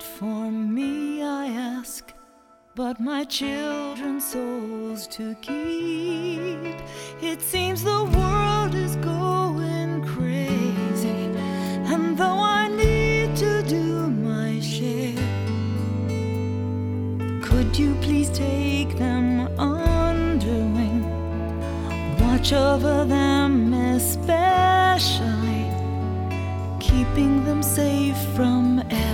not for me, I ask, but my children's souls to keep. It seems the world is going crazy, and though I need to do my share, could you please take them under wing, watch over them especially, keeping them safe from